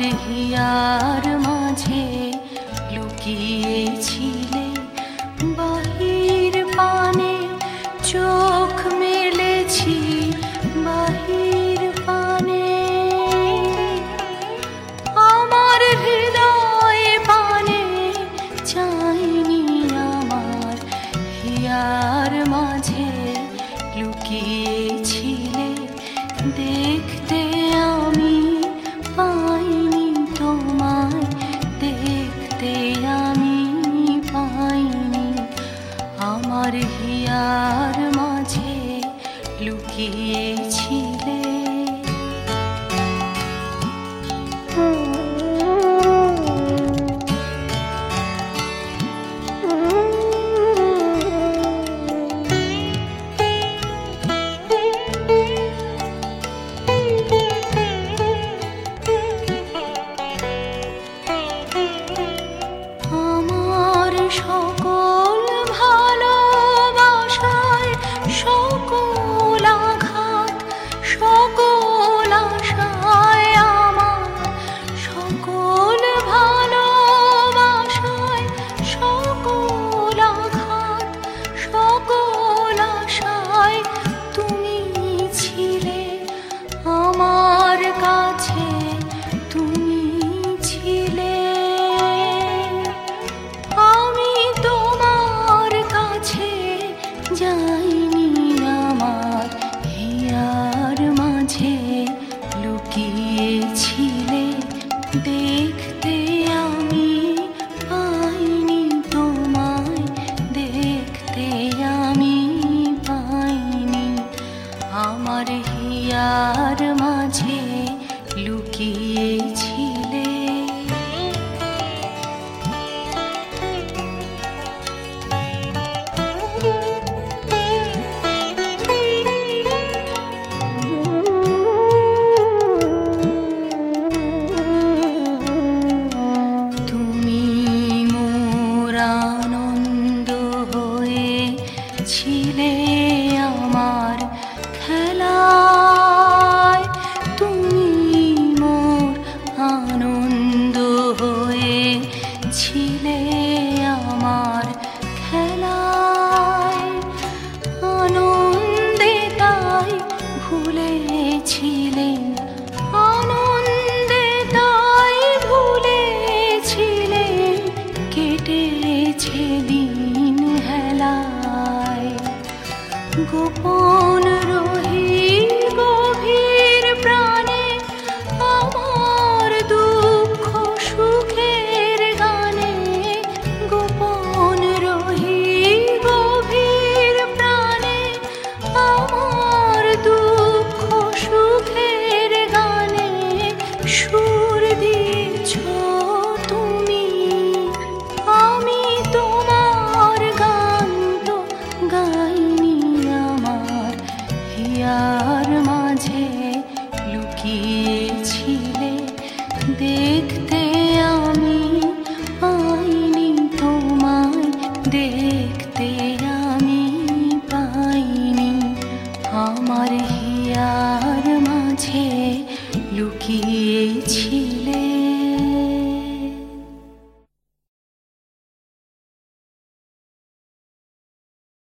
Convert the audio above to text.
Here মাঝে লুকিয়েছিলে, বাহির পানে চোখ মেলেছি, বাহির পানে আমার হৃদয় পানে চাইনি, আমার হিয়ার মাঝে লুকিয়েছিলে, দেখতে আমি পাইনি তোমায়, দেখতে আমি পাইনি, আমার হিয়ার মাঝে লুকিয়েছিলে। সকল ভালোবাসায় সকল আঘাত, সকল আশায় আমার, সকল ভালোবাসায় সকল আঘাত, সকল আশায় তুমি ছিলে আমার কাছে, তুমি ছিলে। যাইনি আমার হিয়ার মাঝে লুকিয়েছিলে, দেখতে আমি পাইনি তোমায়, দেখতে আমি পাইনি, আমার হিয়ার মাঝে লুকিয়েছিলে। আনন্দ হয়ে ছিলে আমার খেলায়, তুমি মোর আনন্দ হয়ে ছিলে আমার খেলায়, আনন্দে তাই ভুলেছিলেন, আনন্দে তাই ভুলেছিলেন, কেটেছে দিন হেলায়, গোপন রহি গভীর প্রাণে আমার দুঃখ সুখের গানে, গোপন রহি গভীর প্রাণে আমার দুঃখ সুখের গানে, সুর দিয়েছ তুমি, আমি তোমার গান তো গাইনি, আমার হিয়ার মাঝে লুকিয়েছিলে, দেখতে আমি পাইনি তোমায়, দেখতে আমি পাইনি, আমার হিয়ার মাঝে লুকিয়েছিলে।